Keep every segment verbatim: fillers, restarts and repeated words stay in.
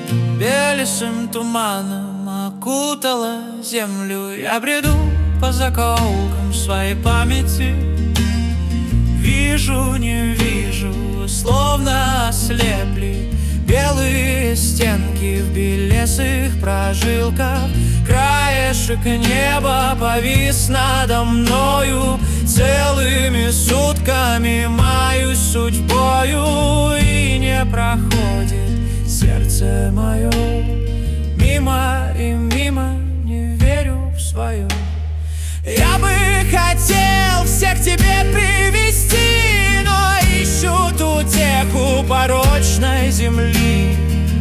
белесым туманом окутала землю. Я бреду по закоулкам своей памяти, вижу, не вижу, словно ослепли белые стенки в белесых прожилках. Краешек неба повис надо мною, целыми сутками маюсь судьбою, и не проходит сердце мое мимо и мимо, не верю в свое. Я бы хотел всех к тебе привести, но ищут утеху порочной земли.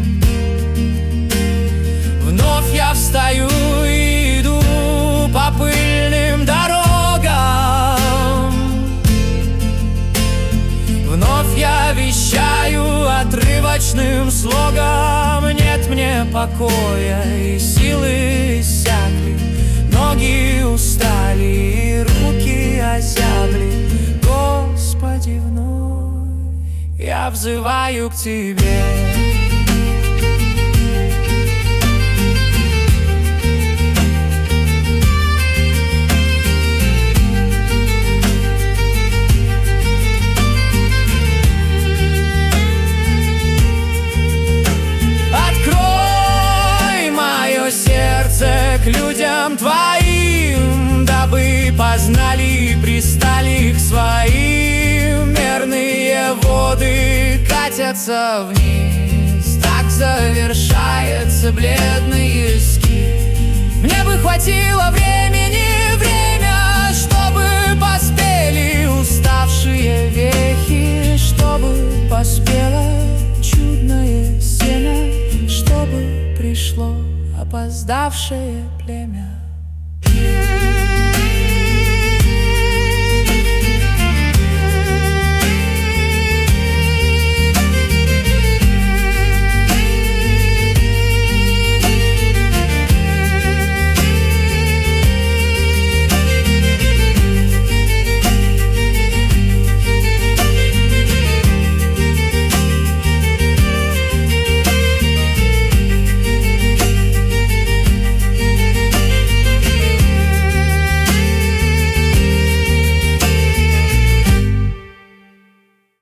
Вновь я встаю и иду по пыльным дорогам. Вновь я вещаю отрывочным слогом. Нет мне покоя, и силы иссякли, ноги устали, и руки озябли. Господи, вновь я взываю к тебе. К людям твоим, дабы познали и пристали к своим. Мерные воды катятся вниз, так завершается бледный эскиз. Мне бы хватило времени, время, чтобы поспели уставшие вехи, чтобы поспело чудное семя, чтобы пришло опоздавшее племя.